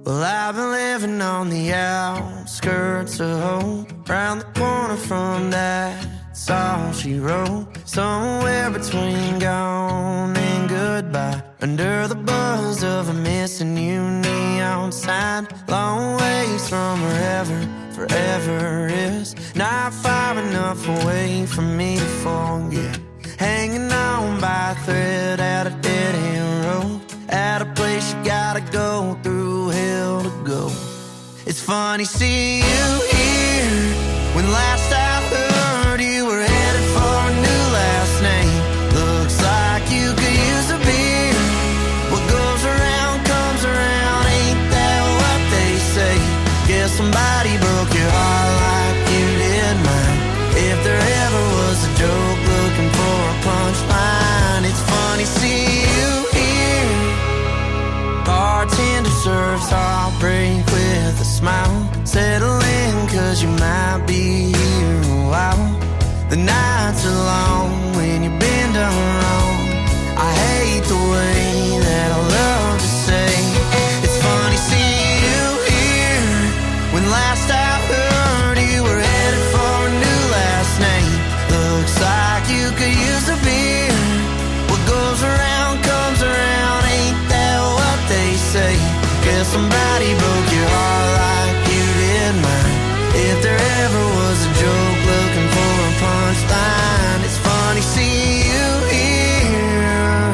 Well, I've been living on the outskirts of home, round the corner from that's all she wrote. Somewhere between gone and goodbye, under the buzz of a missing you neon sign. Long ways from wherever forever is, not far enough away from me to forget. Hanging on by a thread at a dead-end road, at a place you gotta go through hell to go. It's funny seeing you here. When last I heard you were headed for a new last name. Looks like you could use a beer. What goes around comes around, ain't that what they say? Guess somebody broke your heart like you did mine. If there ever was a joke looking for a punchline, it's funny seeing you here. Bartender serves heartbreak with a smile. Settle in, cause you might be here a while. The nights are long when you've been done wrong. I hate the way that I love to say it's funny seeing you here. When last I heard you were headed for a new last name. Looks like you could use a beer. What goes around comes around, ain't that what they say? Guess somebody broke your heart like you did mine. If there ever was a joke looking for a punchline, it's funny seeing you here.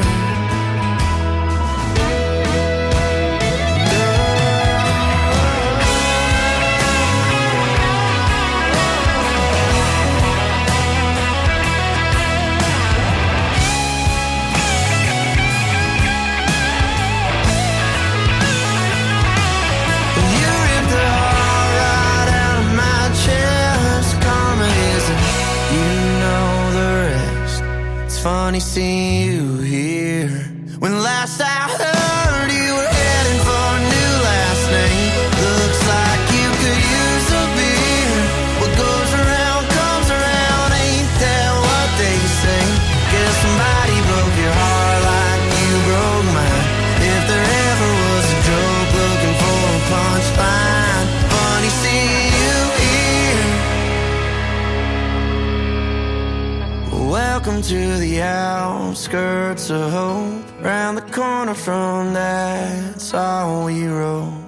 Funny seeing you here. When last I heard you were heading for a new last name. Looks like you could use a beer. What goes around comes around, ain't that what they say? Guess somebody broke your heart like you broke mine. If there ever was a joke looking for a punchline, funny seeing you here. Welcome to the outskirts of hope, round the corner from that's all we wrote.